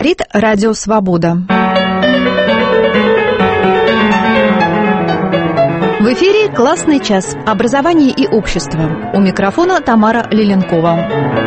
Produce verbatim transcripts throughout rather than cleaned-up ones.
Говорит Радио Свобода. В эфире «Классный час. Образование и общество». У микрофона Тамара Лиленкова.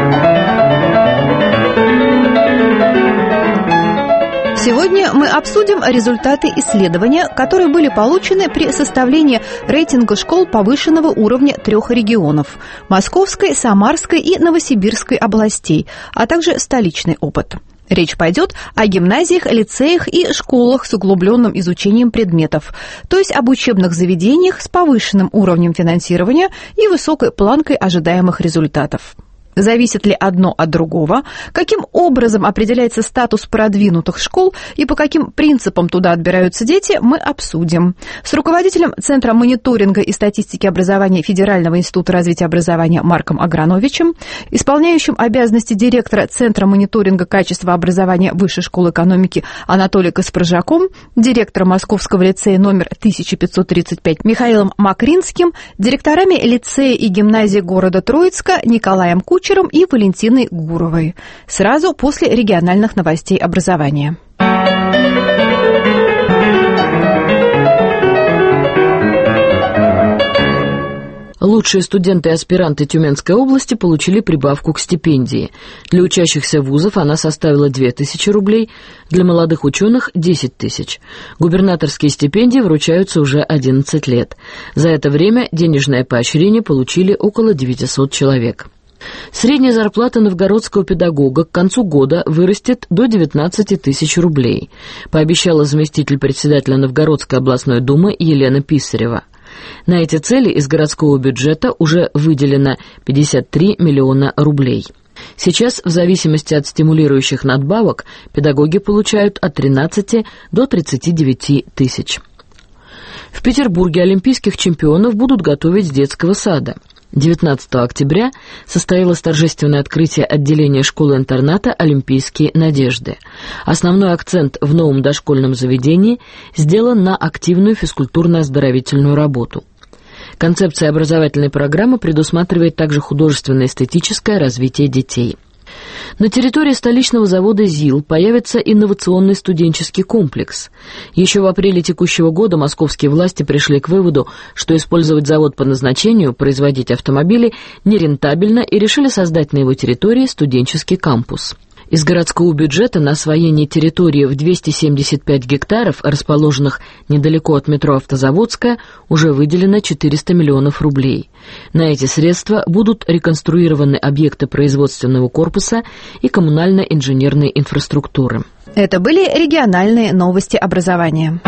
Сегодня мы обсудим результаты исследования, которые были получены при составлении рейтинга школ повышенного уровня трех регионов – Московской, Самарской и Новосибирской областей, а также столичный опыт. Речь пойдет о гимназиях, лицеях и школах с углубленным изучением предметов, то есть об учебных заведениях с повышенным уровнем финансирования и высокой планкой ожидаемых результатов. Зависит ли одно от другого, каким образом определяется статус продвинутых школ и по каким принципам туда отбираются дети, мы обсудим. С руководителем Центра мониторинга и статистики образования Федерального института развития образования Марком Аграновичем, исполняющим обязанности директора Центра мониторинга качества образования Высшей школы экономики Анатолием Каспаржаком, директором Московского лицея номер тысяча пятьсот тридцать пять Михаилом Макринским, директорами лицея и гимназии города Троицка Николаем Кучером и Валентиной Гуровой. Сразу после региональных новостей образования. Лучшие студенты и аспиранты Тюменской области получили прибавку к стипендии. Для учащихся вузов она составила две тысячи рублей, для молодых ученых – десять тысяч. Губернаторские стипендии вручаются уже одиннадцать лет. За это время денежное поощрение получили около девятисот человек. Средняя зарплата новгородского педагога к концу года вырастет до девятнадцати тысяч рублей, пообещала заместитель председателя Новгородской областной думы Елена Писарева. На эти цели из городского бюджета уже выделено пятьдесят три миллиона рублей. Сейчас, в зависимости от стимулирующих надбавок, педагоги получают от тринадцати до тридцати девяти тысяч. В Петербурге олимпийских чемпионов будут готовить с детского сада. девятнадцатого октября состоялось торжественное открытие отделения школы-интерната «Олимпийские надежды». Основной акцент в новом дошкольном заведении сделан на активную физкультурно-оздоровительную работу. Концепция образовательной программы предусматривает также художественно-эстетическое развитие детей. На территории столичного завода ЗИЛ появится инновационный студенческий комплекс. Еще в апреле текущего года московские власти пришли к выводу, что использовать завод по назначению, производить автомобили, нерентабельно, и решили создать на его территории студенческий кампус. Из городского бюджета на освоение территории в двести семьдесят пять гектаров, расположенных недалеко от метро Автозаводская, уже выделено четыреста миллионов рублей. На эти средства будут реконструированы объекты производственного корпуса и коммунально-инженерной инфраструктуры. Это были региональные новости образования.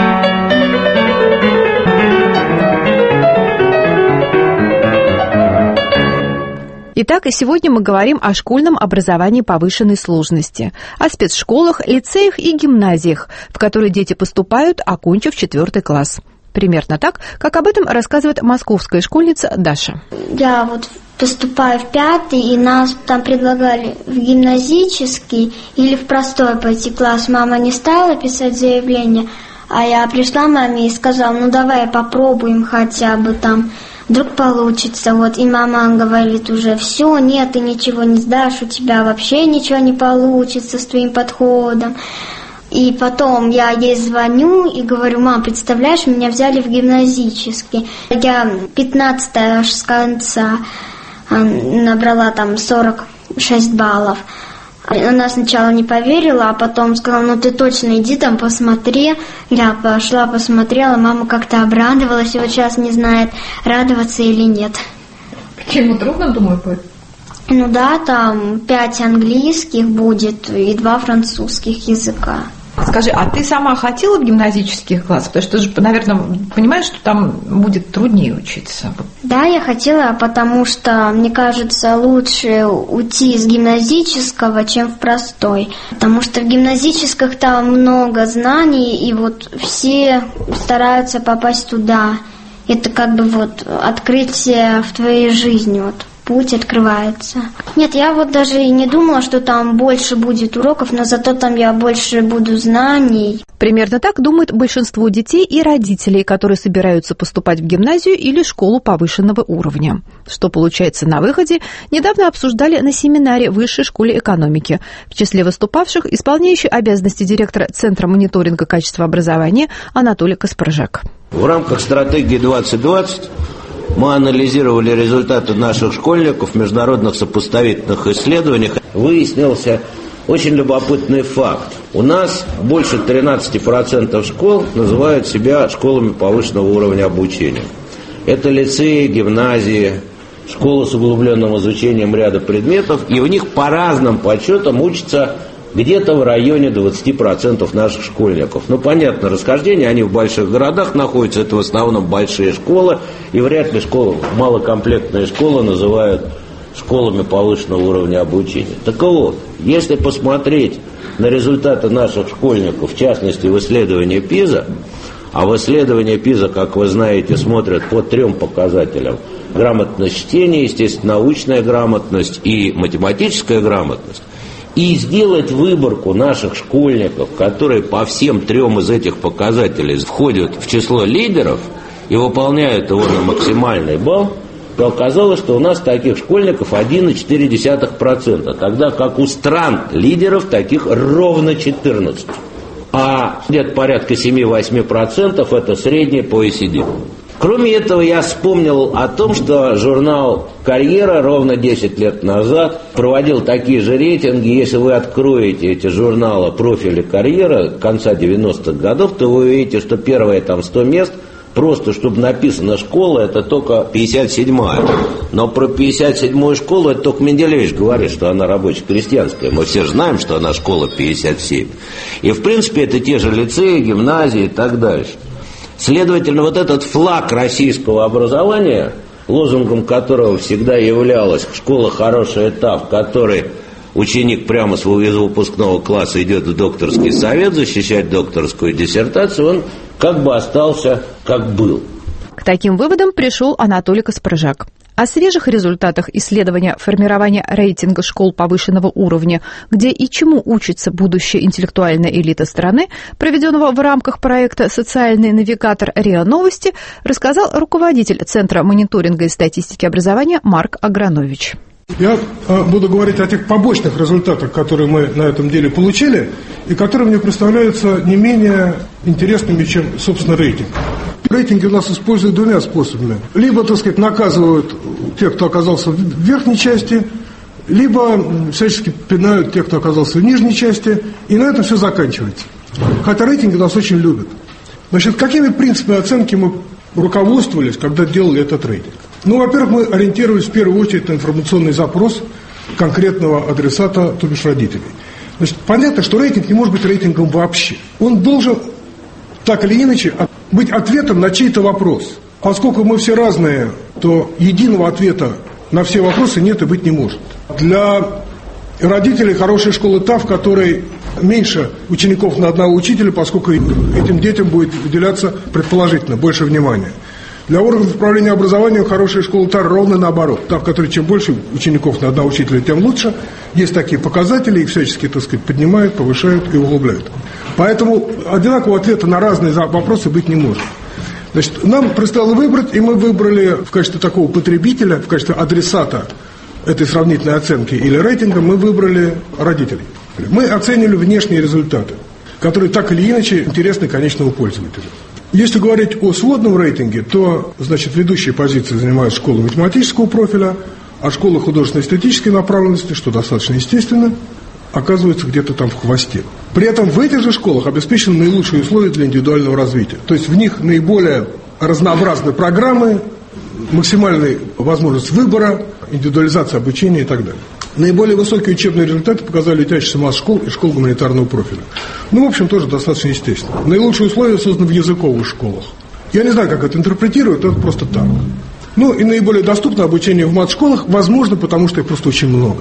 Итак, сегодня мы говорим о школьном образовании повышенной сложности, о спецшколах, лицеях и гимназиях, в которые дети поступают, окончив четвертый класс. Примерно так, как об этом рассказывает московская школьница Даша. Я вот поступаю в пятый, и нас там предлагали в гимназический или в простой пойти класс. Мама не стала писать заявление, а я пришла маме и сказала, ну давай попробуем хотя бы там. Вдруг получится, вот, и мама говорит уже, все, нет, ты ничего не сдашь, у тебя вообще ничего не получится с твоим подходом. И потом я ей звоню и говорю, мам, представляешь, меня взяли в гимназический. Я пятнадцатая аж с конца набрала там сорок шесть баллов. Она сначала не поверила, а потом сказала, ну ты точно иди там посмотри. Я пошла, посмотрела, мама как-то обрадовалась, и вот сейчас не знает, радоваться или нет. Почему? Трудно, думаю, будет? Ну да, там пять английских будет и два французских языка. Скажи, а ты сама хотела в гимназических классах? Потому что ты же, наверное, понимаешь, что там будет труднее учиться. Да, я хотела, потому что, мне кажется, лучше уйти из гимназического, чем в простой. Потому что в гимназических там много знаний, и вот все стараются попасть туда. Это как бы вот открытие в твоей жизни. Вот. путь открывается. Нет, я вот даже и не думала, что там больше будет уроков, но зато там я больше буду знаний. Примерно так думает большинство детей и родителей, которые собираются поступать в гимназию или школу повышенного уровня. Что получается на выходе, недавно обсуждали на семинаре в Высшей школе экономики. В числе выступавших исполняющий обязанности директора Центра мониторинга качества образования Анатолий Каспаржак. В рамках стратегии двадцать двадцать мы анализировали результаты наших школьников в международных сопоставительных исследованиях. Выяснился очень любопытный факт. У нас больше тринадцать процентов школ называют себя школами повышенного уровня обучения. Это лицеи, гимназии, школы с углубленным изучением ряда предметов. И в них по разным подсчетам учатся где-то в районе двадцать процентов наших школьников. Ну, понятно, расхождение, они в больших городах находятся, это в основном большие школы, и вряд ли школы, малокомплектные школы называют школами повышенного уровня обучения. Так вот, если посмотреть на результаты наших школьников, в частности в исследовании ПИЗа, а в исследовании ПИЗа, как вы знаете, смотрят по трем показателям: грамотность чтения, естественно, научная грамотность и математическая грамотность, и сделать выборку наших школьников, которые по всем трем из этих показателей входят в число лидеров и выполняют его на максимальный балл, то оказалось, что у нас таких школьников один целых четыре десятых процента, тогда как у стран лидеров таких ровно четырнадцать. А где-то порядка семь-восемь процентов это средний по о и си ди. Кроме этого, я вспомнил о том, что журнал «Карьера» ровно десять лет назад проводил такие же рейтинги. Если вы откроете эти журналы «Профили карьера» конца девяностых годов, то вы увидите, что первые там сто мест, просто чтобы написано «школа», это только пятьдесят седьмая. Но про пятьдесят седьмую школу это только Менделеевич говорит, что она рабоче-крестьянская. Мы все знаем, что она школа пятьдесят семь. И в принципе это те же лицеи, гимназии и так дальше. Следовательно, вот этот флаг российского образования, лозунгом которого всегда являлась «школа хорошая та, в которой ученик прямо с выпускного класса идет в докторский совет защищать докторскую диссертацию», он как бы остался как был. К таким выводам пришел Анатолий Каспаржак. О свежих результатах исследования формирования рейтинга школ повышенного уровня, где и чему учится будущая интеллектуальная элита страны, проведенного в рамках проекта «Социальный навигатор РИА Новости», рассказал руководитель Центра мониторинга и статистики образования Марк Агранович. Я буду говорить о тех побочных результатах, которые мы на этом деле получили, и которые мне представляются не менее интересными, чем, собственно, рейтинг. Рейтинги у нас используют двумя способами. Либо, так сказать, наказывают тех, кто оказался в верхней части, либо всячески пинают тех, кто оказался в нижней части, и на этом все заканчивается. Хотя рейтинги нас очень любят. Значит, какими принципами оценки мы руководствовались, когда делали этот рейтинг? Ну, во-первых, мы ориентировались в первую очередь на информационный запрос конкретного адресата, то бишь родителей. Значит, понятно, что рейтинг не может быть рейтингом вообще. Он должен, так или иначе, быть ответом на чей-то вопрос. Поскольку мы все разные, то единого ответа на все вопросы нет и быть не может. Для родителей хорошая школа та, в которой меньше учеников на одного учителя, поскольку этим детям будет уделяться предположительно больше внимания. Для органов управления образованием хорошая школа та ровно наоборот. Та, в которой чем больше учеников на одного учителя, тем лучше. Есть такие показатели, их всячески, так сказать, поднимают, повышают и углубляют. Поэтому одинакового ответа на разные вопросы быть не может. Значит, нам предстояло выбрать, и мы выбрали в качестве такого потребителя, в качестве адресата этой сравнительной оценки или рейтинга, мы выбрали родителей. Мы оценили внешние результаты, которые так или иначе интересны конечному пользователю. Если говорить о сводном рейтинге, то, значит, ведущие позиции занимают школы математического профиля, а школы художественно-эстетической направленности, что достаточно естественно, оказываются где-то там в хвосте. При этом в этих же школах обеспечены наилучшие условия для индивидуального развития. То есть в них наиболее разнообразные программы, максимальная возможность выбора, индивидуализация обучения и так далее. Наиболее высокие учебные результаты показали учащиеся масс школ и школ гуманитарного профиля. Ну, в общем, тоже достаточно естественно. Наилучшие условия созданы в языковых школах. Я не знаю, как это интерпретируют, это просто так. Ну, и наиболее доступно обучение в мат-школах, возможно, потому что их просто очень много.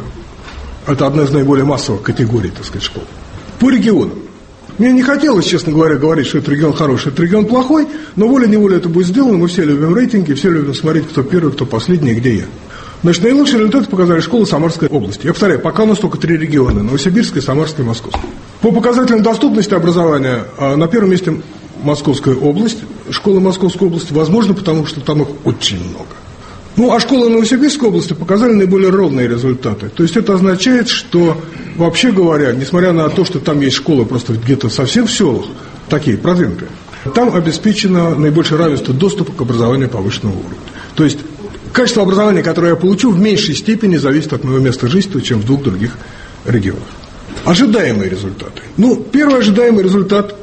Это одна из наиболее массовых категорий, так сказать, школ. По регионам. Мне не хотелось, честно говоря, говорить, что это регион хороший, это регион плохой, но волей-неволей это будет сделано. Мы все любим рейтинги, все любим смотреть, кто первый, кто последний, где я. Значит, наилучшие результаты показали школы Самарской области. Я повторяю, пока у нас только три региона: Новосибирская, Самарская и Московская. По показателям доступности образования на первом месте Московская область, школы Московской области, возможно, потому что там их очень много. Ну, а школы Новосибирской области показали наиболее ровные результаты. То есть это означает, что, вообще говоря, несмотря на то, что там есть школы просто где-то совсем в селах, такие продвинутые, там обеспечено наибольшее равенство доступа к образованию повышенного уровня. То есть качество образования, которое я получу, в меньшей степени зависит от моего места жительства, чем в двух других регионах. Ожидаемые результаты. Ну, первый ожидаемый результат,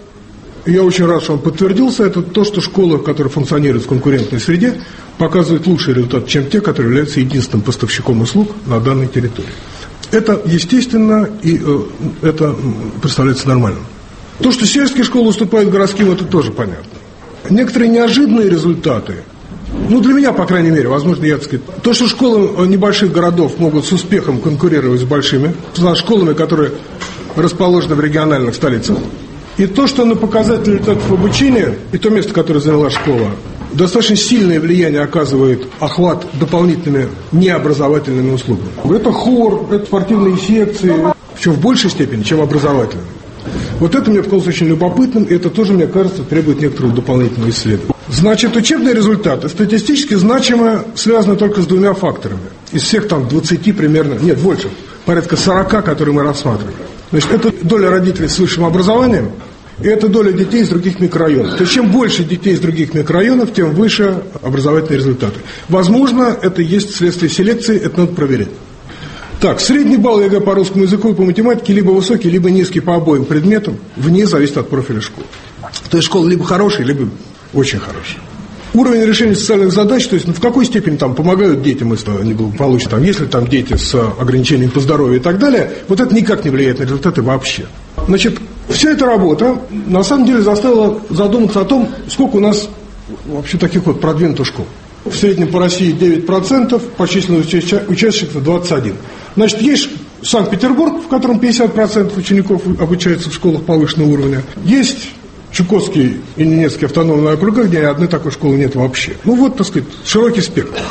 я очень рад, что он подтвердился, это то, что школы, которые функционируют в конкурентной среде, показывают лучший результат, чем те, которые являются единственным поставщиком услуг на данной территории. Это естественно, и э, это представляется нормальным. То, что сельские школы уступают городским, это тоже понятно. Некоторые неожиданные результаты, ну, для меня, по крайней мере, возможно, я так сказать, то, что школы небольших городов могут с успехом конкурировать с большими, с школами, которые расположены в региональных столицах, и то, что на показатели результатов обучения, и то место, которое заняла школа, достаточно сильное влияние оказывает охват дополнительными необразовательными услугами. Это хор, это спортивные секции, причем в большей степени, чем образовательные. Вот это мне показалось очень любопытным, и это тоже, мне кажется, требует некоторого дополнительного исследования. Значит, учебные результаты статистически значимо связаны только с двумя факторами. Из всех там двадцати примерно, нет, больше, порядка сорока, которые мы рассматривали. Значит, это доля родителей с высшим образованием, и это доля детей из других микрорайонов. То есть, чем больше детей из других микрорайонов, тем выше образовательные результаты. Возможно, это есть следствие селекции, это надо проверять. Так, средний балл ЕГЭ по русскому языку и по математике либо высокий, либо низкий по обоим предметам, вне зависит от профиля школы. То есть, школа либо хорошая, либо очень хорошая. Уровень решения социальных задач, то есть ну, в какой степени там помогают детям, если они благополучны, там, если там дети с ограничением по здоровью и так далее, вот это никак не влияет на результаты вообще. Значит, вся эта работа на самом деле заставила задуматься о том, сколько у нас вообще таких вот продвинутых школ. В среднем по России девять процентов, по численности учащихся двадцать один процент. Значит, есть Санкт-Петербург, в котором пятьдесят процентов учеников обучаются в школах повышенного уровня. Есть Чукотский и Ненецкий автономные округа, где ни одной такой школы нет вообще. Ну вот, так сказать, широкий спектр.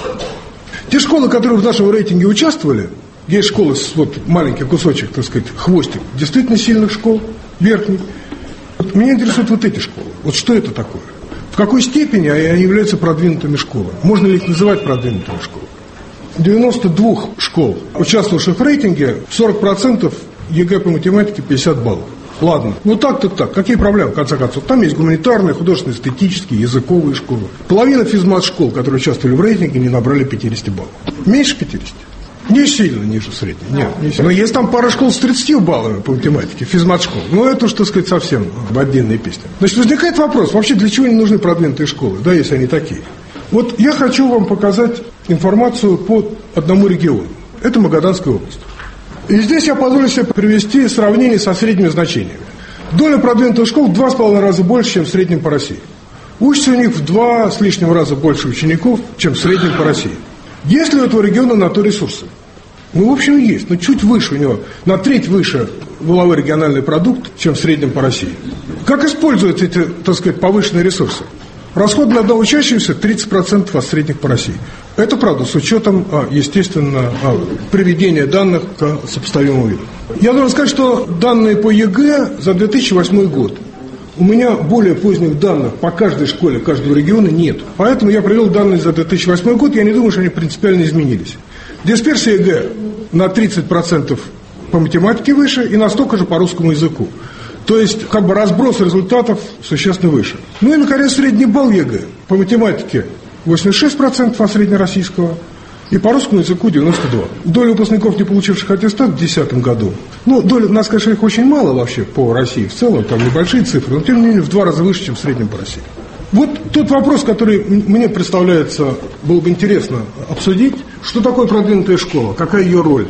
Те школы, которые в нашем рейтинге участвовали, есть школы с вот маленький кусочек, так сказать, хвостик, действительно сильных школ, верхних. Вот меня интересуют вот эти школы. Вот что это такое? В какой степени они являются продвинутыми школами? Можно ли их называть продвинутыми школами? девяносто два школ, участвовавших в рейтинге, сорок процентов ЕГЭ по математике пятьдесят баллов. Ладно, ну так-то так. Какие проблемы, в конце концов? Там есть гуманитарные, художественные, эстетические, языковые школы. Половина физмат-школ, которые участвовали в рейтинге, не набрали пятьдесят баллов. Меньше пятидесяти? Не сильно ниже средней. Нет, не сильно. Но есть там пара школ с тридцатью баллами по математике, физмат-школ. Ну, это уж, так сказать, совсем в отдельной песне. Значит, возникает вопрос, вообще для чего не нужны продвинутые школы, да, если они такие? Вот я хочу вам показать информацию по одному региону. Это Магаданская область. И здесь я позволю себе привести сравнение со средними значениями. Доля продвинутых школ в два с половиной раза больше, чем в среднем по России. Учатся у них в два с лишним раза больше учеников, чем в среднем по России. Есть ли у этого региона на то ресурсы? Ну, в общем, есть, но чуть выше у него, на треть выше валовой региональный продукт, чем в среднем по России. Как используют эти, так сказать, повышенные ресурсы? Расход на одного учащегося тридцать процентов от средних по России. Это правда, с учетом, естественно, приведения данных к сопоставимому виду. Я должен сказать, что данные по ЕГЭ за две тысячи восьмой год у меня более поздних данных по каждой школе, каждого региона нет. Поэтому я привел данные за две тысячи восьмой год, я не думаю, что они принципиально изменились. Дисперсия ЕГЭ на тридцать процентов по математике выше и на столько же по русскому языку. То есть, как бы разброс результатов существенно выше. Ну и, наконец, средний балл ЕГЭ по математике восемьдесят шесть процентов от среднероссийского и по русскому языку девяносто два процента. Доля выпускников, не получивших аттестат в две тысячи десятом году, ну, доля, надо сказать, что их очень мало вообще по России в целом, там небольшие цифры, но, тем не менее, в два раза выше, чем в среднем по России. Вот тот вопрос, который мне представляется, было бы интересно обсудить, что такое продвинутая школа, какая ее роль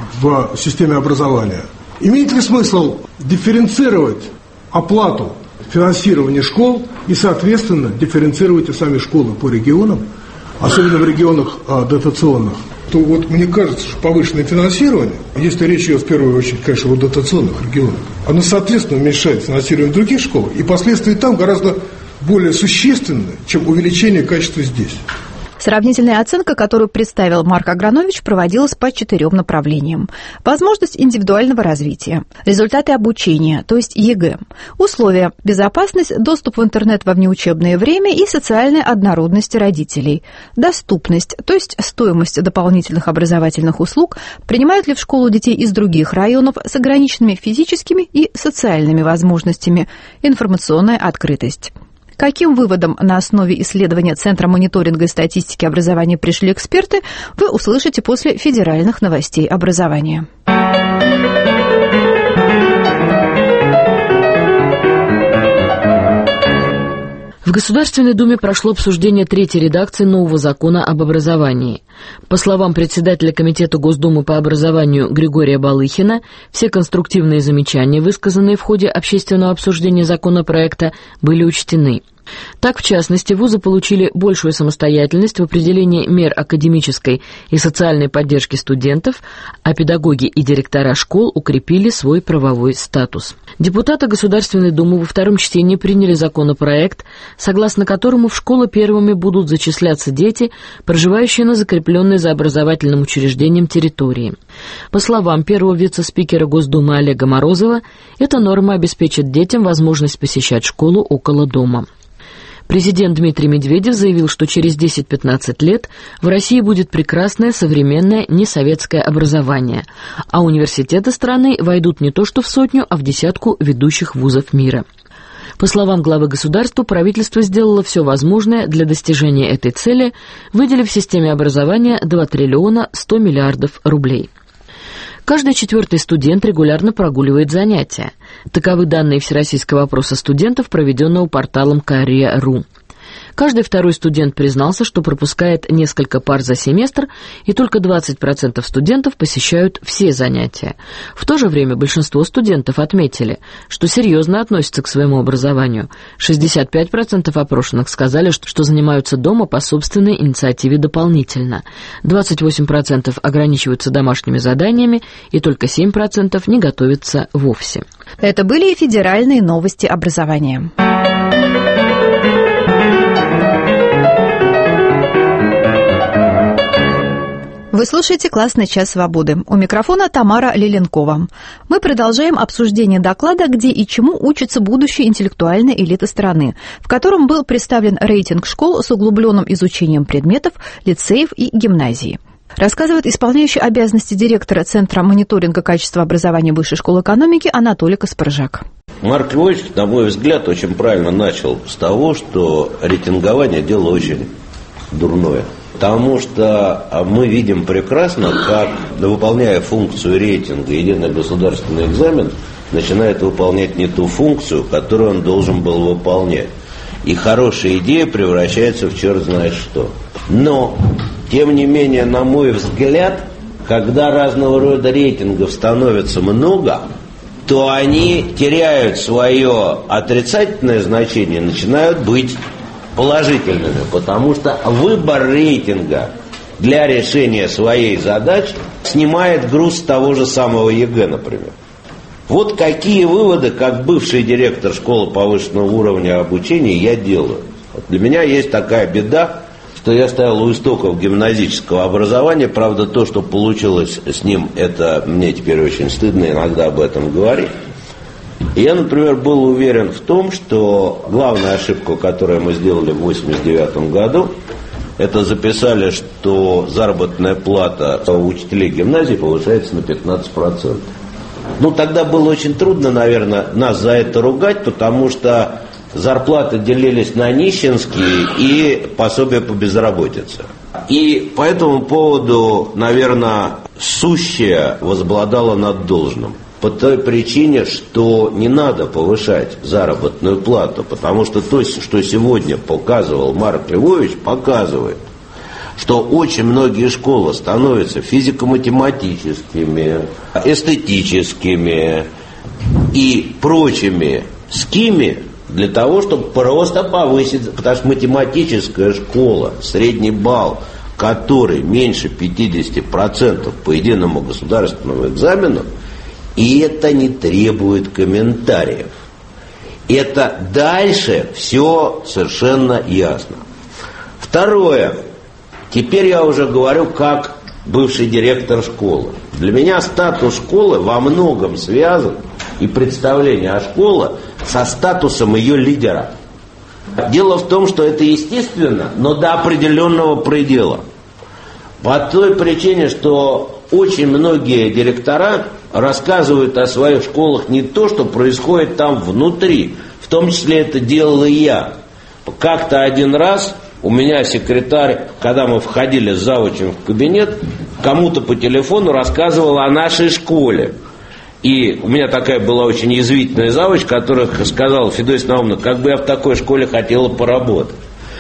в системе образования. Имеет ли смысл дифференцировать оплату финансирования школ и, соответственно, дифференцировать и сами школы по регионам, особенно в регионах а, дотационных? То вот мне кажется, что повышенное финансирование, если речь идет в первую очередь, конечно, о дотационных регионах, оно, соответственно, уменьшает финансирование других школ, и последствия там гораздо более существенны, чем увеличение качества здесь. Сравнительная оценка, которую представил Марк Агранович, проводилась по четырем направлениям. Возможность индивидуального развития, результаты обучения, то есть ЕГЭ, условия, безопасность, доступ в интернет во внеучебное время и социальная однородность родителей, доступность, то есть стоимость дополнительных образовательных услуг, принимают ли в школу детей из других районов с ограниченными физическими и социальными возможностями, информационная открытость. Каким выводом на основе исследования Центра мониторинга и статистики образования пришли эксперты, вы услышите после федеральных новостей образования. В Государственной Думе прошло обсуждение третьей редакции нового закона об образовании. По словам председателя Комитета Госдумы по образованию Григория Балыхина, все конструктивные замечания, высказанные в ходе общественного обсуждения законопроекта, были учтены. Так, в частности, вузы получили большую самостоятельность в определении мер академической и социальной поддержки студентов, а педагоги и директора школ укрепили свой правовой статус. Депутаты Государственной Думы во втором чтении приняли законопроект, согласно которому в школы первыми будут зачисляться дети, проживающие на закрепленной за образовательным учреждением территории. По словам первого вице-спикера Госдумы Олега Морозова, эта норма обеспечит детям возможность посещать школу около дома. Президент Дмитрий Медведев заявил, что через десять-пятнадцать лет в России будет прекрасное, современное, несоветское образование, а университеты страны войдут не то что в сотню, а в десятку ведущих вузов мира. По словам главы государства, правительство сделало все возможное для достижения этой цели, выделив системе образования два триллиона сто миллиардов рублей. Каждый четвертый студент регулярно прогуливает занятия. Таковы данные Всероссийского опроса студентов, проведенного порталом Корея точка ру. Каждый второй студент признался, что пропускает несколько пар за семестр, и только двадцать процентов студентов посещают все занятия. В то же время большинство студентов отметили, что серьезно относятся к своему образованию. шестьдесят пять процентов опрошенных сказали, что занимаются дома по собственной инициативе дополнительно. двадцать восемь процентов ограничиваются домашними заданиями, и только семь процентов не готовятся вовсе. Это были федеральные новости образования. Вы слушаете «Классный час свободы». У микрофона Тамара Леленкова. Мы продолжаем обсуждение доклада «Где и чему учится будущая интеллектуальная элита страны», в котором был представлен рейтинг школ с углубленным изучением предметов, лицеев и гимназий. Рассказывает исполняющий обязанности директора Центра мониторинга качества образования Высшей школы экономики Анатолий Каспаржак. Марк Львович, на мой взгляд, очень правильно начал с того, что рейтингование – дело очень дурное. Потому что мы видим прекрасно, как, выполняя функцию рейтинга, единый государственный экзамен начинает выполнять не ту функцию, которую он должен был выполнять. И хорошая идея превращается в черт знает что. Но, тем не менее, на мой взгляд, когда разного рода рейтингов становится много, то они теряют свое отрицательное значение, начинают быть положительными, потому что выбор рейтинга для решения своей задачи снимает груз с того же самого ЕГЭ, например. Вот какие выводы, как бывший директор школы повышенного уровня обучения, я делаю. Вот для меня есть такая беда, что я стоял у истоков гимназического образования. Правда, то, что получилось с ним, это мне теперь очень стыдно иногда об этом говорить. Я, например, был уверен в том, что главная ошибка, которую мы сделали в восемьдесят девятом году, это записали, что заработная плата у учителей гимназии повышается на пятнадцать процентов. Ну, тогда было очень трудно, наверное, нас за это ругать, потому что зарплаты делились на нищенские и пособия по безработице. И по этому поводу, наверное, сущее возобладало над должным. По той причине, что не надо повышать заработную плату, потому что то, что сегодня показывал Марк Львович, показывает, что очень многие школы становятся физико-математическими, эстетическими и прочими скими для того, чтобы просто повысить, потому что математическая школа, средний балл, который меньше пятьдесят процентов по единому государственному экзамену, и это не требует комментариев. Это дальше все совершенно ясно. Второе. Теперь я уже говорю как бывший директор школы. Для меня статус школы во многом связан, и представление о школе, со статусом ее лидера. Дело в том, что это естественно, но до определенного предела. По той причине, что очень многие директора рассказывают о своих школах не то, что происходит там внутри. В том числе это делал и я. Как-то один раз у меня секретарь, когда мы входили с завучем в кабинет, кому-то по телефону рассказывал о нашей школе. И у меня такая была очень язвительная завуч, которая сказала: Федосия Наумовна, как бы я в такой школе хотела поработать.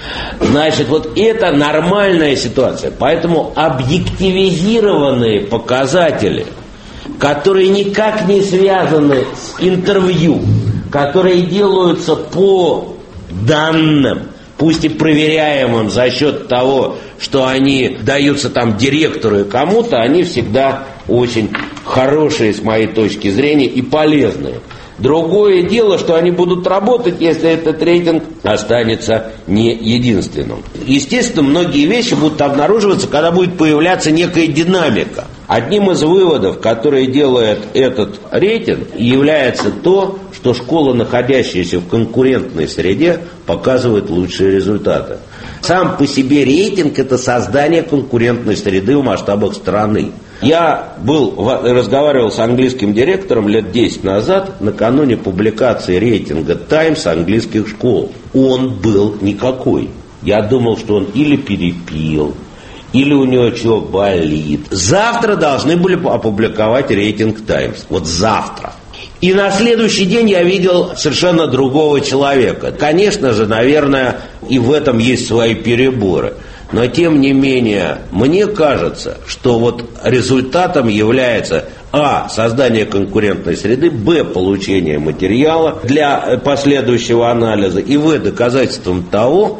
Значит, вот это нормальная ситуация. Поэтому объективизированные показатели, которые никак не связаны с интервью, которые делаются по данным, пусть и проверяемым за счет того, что они даются там директору и кому-то, они всегда очень хорошие с моей точки зрения и полезные. Другое дело, что они будут работать, если этот рейтинг останется не единственным. Естественно, многие вещи будут обнаруживаться, когда будет появляться некая динамика. Одним из выводов, которые делает этот рейтинг, является то, что школа, находящаяся в конкурентной среде, показывает лучшие результаты. Сам по себе рейтинг – это создание конкурентной среды в масштабах страны. Я был, разговаривал с английским директором лет десять назад, накануне публикации рейтинга «Таймс» английских школ. Он был никакой. Я думал, что он или перепил, или у него чего болит. Завтра должны были опубликовать рейтинг «Таймс». Вот завтра. И на следующий день я видел совершенно другого человека. Конечно же, наверное, и в этом есть свои переборы. Но тем не менее, мне кажется, что вот результатом является а. создание конкурентной среды, б. получение материала для последующего анализа, и в. доказательством того,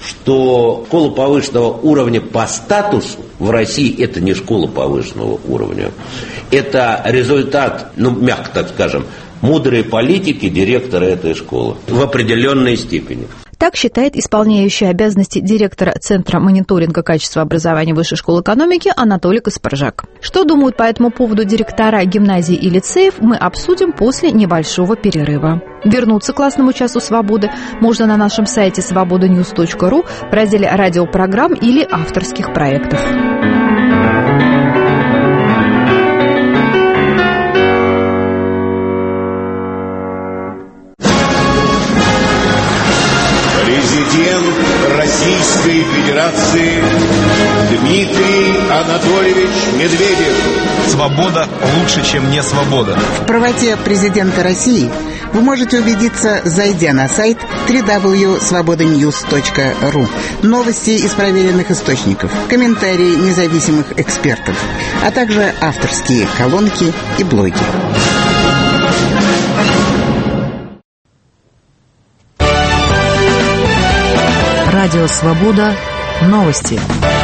что школа повышенного уровня по статусу в России это не школа повышенного уровня. Это результат, ну, мягко так скажем, мудрой политики директора этой школы в определенной степени. Так считает исполняющий обязанности директора Центра мониторинга качества образования Высшей школы экономики Анатолий Каспаржак. Что думают по этому поводу директора гимназий и лицеев, мы обсудим после небольшого перерыва. Вернуться к классному часу свободы можно на нашем сайте свобода ньюс точка ру в разделе радиопрограмм или авторских проектов. Российской Федерации Дмитрий Анатольевич Медведев. Свобода лучше, чем не свобода. В правоте президента России вы можете убедиться, зайдя на сайт дабл ю дабл ю дабл ю точка свобода ньюс точка ру. Новости из проверенных источников, комментарии независимых экспертов, а также авторские колонки и блоги. Радио «Свобода». Новости.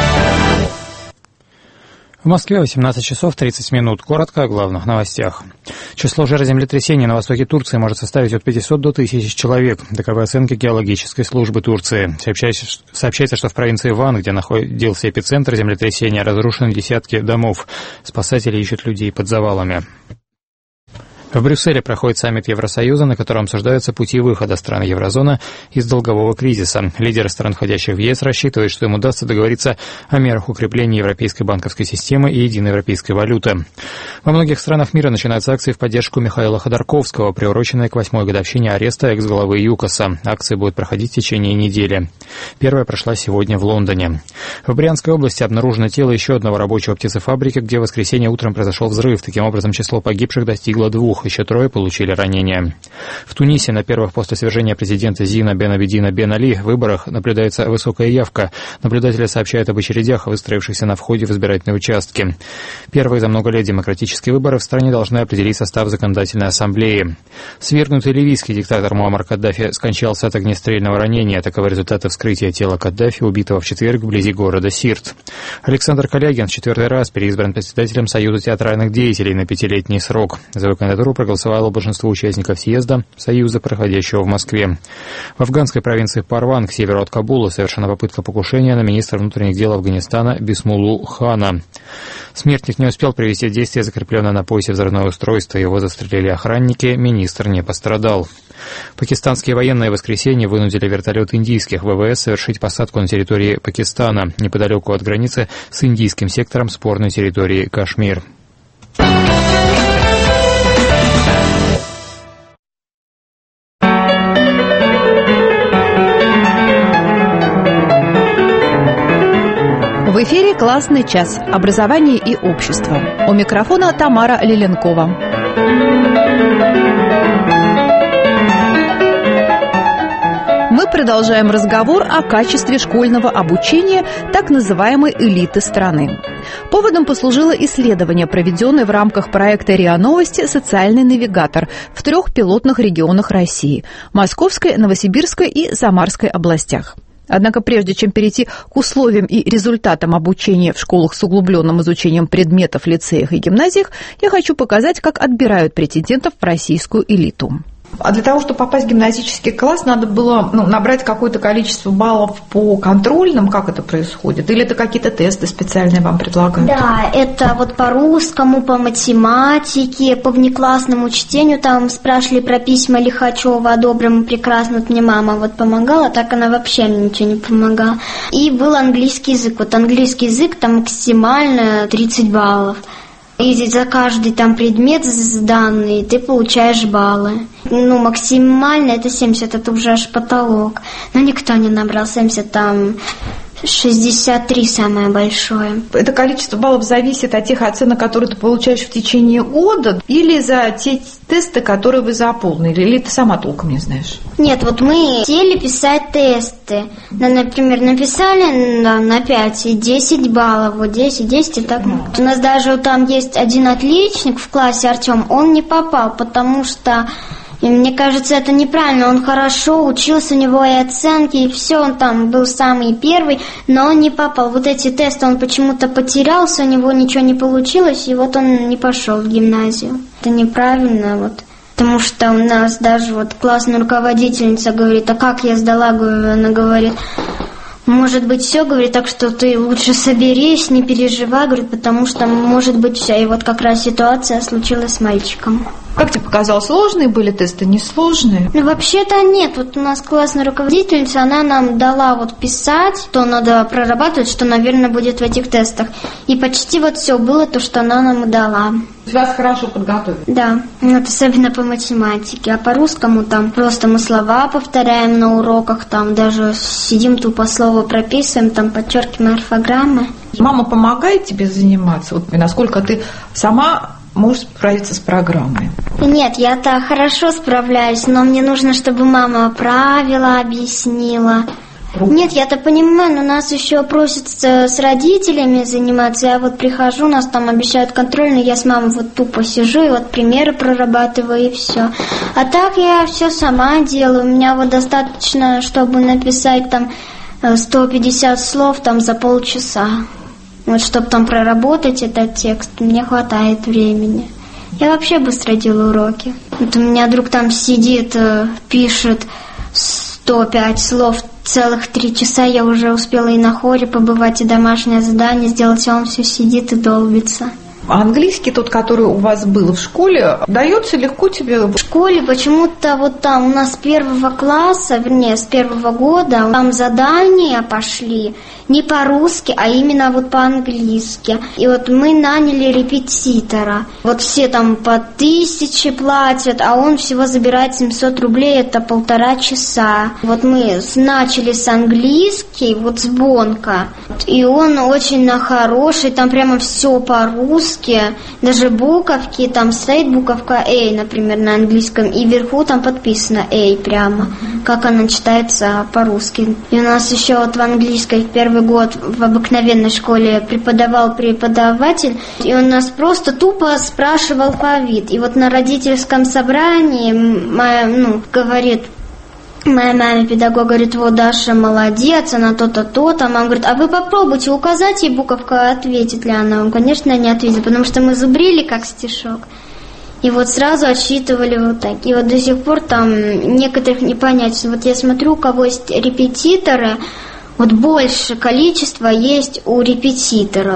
В Москве восемнадцать часов тридцать минут. Коротко о главных новостях. Число жертв землетрясений на востоке Турции может составить от пятисот до тысячи человек. Таковы оценки геологической службы Турции. Сообщается, сообщается, что в провинции Ван, где находился эпицентр землетрясения, разрушены десятки домов. Спасатели ищут людей под завалами. В Брюсселе проходит саммит Евросоюза, на котором обсуждаются пути выхода стран еврозоны из долгового кризиса. Лидеры стран, входящих в ЕС, рассчитывают, что им удастся договориться о мерах укрепления европейской банковской системы и единой европейской валюты. Во многих странах мира начинаются акции в поддержку Михаила Ходорковского, приуроченные к восьмой годовщине ареста экс-главы ЮКОСа. Акции будут проходить в течение недели. Первая прошла сегодня в Лондоне. В Брянской области обнаружено тело еще одного рабочего птицефабрики, где в воскресенье утром произошел взрыв. Таким образом, число погибших достигло двух. Еще трое получили ранения. В Тунисе на первых после свержения президента Зина бен Абидина бен Али выборах наблюдается высокая явка. Наблюдатели сообщают об очередях, выстроившихся на входе в избирательные участки. Первые за много лет демократические выборы в стране должны определить состав законодательной ассамблеи. Свергнутый ливийский диктатор Муаммар Каддафи скончался от огнестрельного ранения. Таковы результаты вскрытия тела Каддафи, убитого в четверг вблизи города Сирт. Александр Калягин в четвертый раз переизбран председателем Союза театральных деятелей на пятилетний срок. За его кандидатуру инициативу проголосовало большинство участников съезда Союза, проходящего в Москве. В афганской провинции Парван, к северу от Кабула, совершена попытка покушения на министра внутренних дел Афганистана Бисмуллу Хана. Смертник не успел привести в действие закрепленное на поясе взрывное устройство, его застрелили охранники, министр не пострадал. Пакистанские военные в воскресенье вынудили вертолет индийских ВВС совершить посадку на территории Пакистана, неподалеку от границы с индийским сектором спорной территории Кашмир. В эфире «Классный час. Образование и общество». У микрофона Тамара Лиленкова. Мы продолжаем разговор о качестве школьного обучения так называемой элиты страны. Поводом послужило исследование, проведенное в рамках проекта РИА Новости «Социальный навигатор» в трех пилотных регионах России – Московской, Новосибирской и Самарской областях. Однако прежде чем перейти к условиям и результатам обучения в школах с углубленным изучением предметов, лицеях и гимназиях, я хочу показать, как отбирают претендентов в российскую элиту. А для того, чтобы попасть в гимназический класс, надо было ну, набрать какое-то количество баллов по контрольным, как это происходит? Или это какие-то тесты специальные вам предлагают? Да, это вот по русскому, по математике, по внеклассному чтению. Там спрашивали про письма Лихачева о добром и прекрасном. Вот мне мама вот помогала, так она вообще мне ничего не помогала. И был английский язык. Вот английский язык там максимально тридцать баллов. И за каждый там предмет данный ты получаешь баллы. Ну, максимально это семьдесят, это уже аж потолок. Но никто не набрал семьдесят, там шестьдесят три самое большое. Это количество баллов зависит от тех оценок, которые ты получаешь в течение года, или за те тесты, которые вы заполнили, или ты сама толком не знаешь? Нет, вот мы хотели писать тесты. Да, например, написали на, на пять и десять баллов, вот десять, десять и так. У нас даже вот там есть один отличник в классе, Артем, он не попал, потому что... И мне кажется, это неправильно. Он хорошо учился, у него и оценки, и все, он там был самый первый, но он не попал. Вот эти тесты он почему-то потерялся, у него ничего не получилось, и вот он не пошел в гимназию. Это неправильно, вот. Потому что у нас даже вот классная руководительница говорит, а как я сдала, она говорит... Может быть, все, говорит, так что ты лучше соберись, не переживай, говорит, потому что может быть все. И вот как раз ситуация случилась с мальчиком. Как тебе показалось, сложные были тесты, несложные? Ну, вообще-то нет. Вот у нас классная руководительница, она нам дала вот писать, что надо прорабатывать, что, наверное, будет в этих тестах. И почти вот все было то, что она нам дала. Вас хорошо подготовили? Да, вот особенно по математике. А по русскому там просто мы слова повторяем на уроках, там даже сидим тупо слово прописываем, там подчеркиваем орфограммы. Мама помогает тебе заниматься? Вот насколько ты сама можешь справиться с программой? Нет, я-то хорошо справляюсь, но мне нужно, чтобы мама правила объяснила. Нет, я-то понимаю, но нас еще просят с родителями заниматься. Я вот прихожу, нас там обещают контрольную, я с мамой вот тупо сижу и вот примеры прорабатываю и все. А так я все сама делаю. У меня вот достаточно, чтобы написать там сто пятьдесят слов там за полчаса. Вот чтобы там проработать этот текст, мне хватает времени. Я вообще быстро делаю уроки. Вот у меня друг там сидит, пишет сто пять слов, целых три часа я уже успела и на хоре побывать, и домашнее задание сделать, а он все сидит и долбится. А английский тот, который у вас был в школе, дается легко тебе? В школе почему-то вот там у нас с первого класса, вернее, с первого года, там задания пошли не по-русски, а именно вот по-английски. И вот мы наняли репетитора. Вот все там по тысяче платят, а он всего забирает семьсот рублей, это полтора часа. Вот мы начали с английский, вот с Бонка, и он очень на хороший, там прямо все по-русски. Даже буковки, там стоит буковка A, например, на английском, и вверху там подписано A прямо, как она читается по-русски. И у нас еще вот в английской в первый год в обыкновенной школе преподавал преподаватель, и он нас просто тупо спрашивал алфавит. И вот на родительском собрании моя, ну, говорит... Моя мама, педагог, говорит, вот Даша молодец, она то-то, то-то. Мама говорит, а вы попробуйте указать ей буковку, ответит ли она. Он, конечно, не ответит, потому что мы зубрили как стишок. И вот сразу отсчитывали вот так. И вот до сих пор там некоторых не понять. Вот я смотрю, у кого есть репетиторы, вот больше количества есть у репетиторов.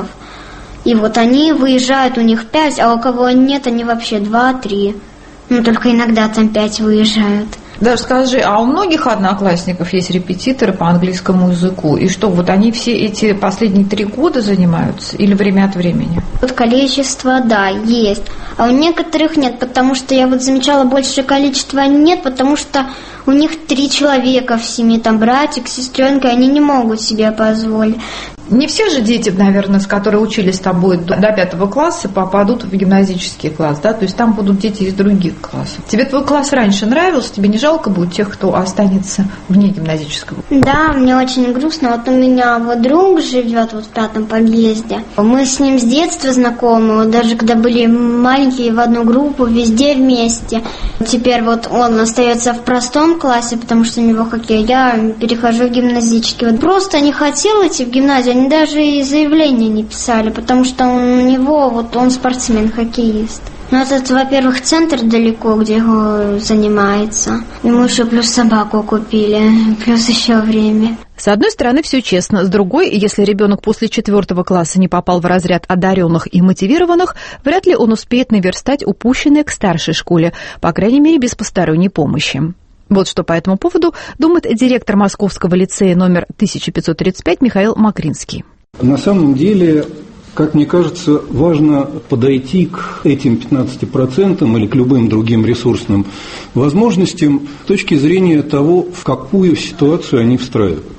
И вот они выезжают, у них пять, а у кого нет, они вообще два-три. Ну, только иногда там пять выезжают. Даже скажи, а у многих одноклассников есть репетиторы по английскому языку? И что, вот они все эти последние три года занимаются или время от времени? Вот количество, да, есть. А у некоторых нет, потому что я вот замечала, большее количество нет, потому что у них три человека в семье, там братик, сестренка, они не могут себе позволить. Не все же дети, наверное, с которые учились с тобой до пятого класса, попадут в гимназический класс, да? То есть там будут дети из других классов. Тебе твой класс раньше нравился? Тебе не жалко будет тех, кто останется вне гимназического? Да, мне очень грустно. Вот у меня вот друг живет вот в пятом подъезде. Мы с ним с детства знакомы, вот даже когда были маленькие в одну группу, везде вместе. Теперь вот он остается в простом классе, потому что у него хоккей. Я перехожу в гимназический. Вот просто не хотел идти в гимназию. Они даже и заявления не писали, потому что он, у него, вот он спортсмен, хоккеист. Ну, это, во-первых, центр далеко, где его занимается. Ему еще плюс собаку купили, плюс еще время. С одной стороны, все честно. С другой, если ребенок после четвертого класса не попал в разряд одаренных и мотивированных, вряд ли он успеет наверстать упущенное к старшей школе, по крайней мере, без посторонней помощи. Вот что по этому поводу думает директор Московского лицея номер тысяча пятьсот тридцать пять Михаил Макринский. На самом деле, как мне кажется, важно подойти к этим пятнадцати процентам или к любым другим ресурсным возможностям с точки зрения того, в какую ситуацию они встраиваются.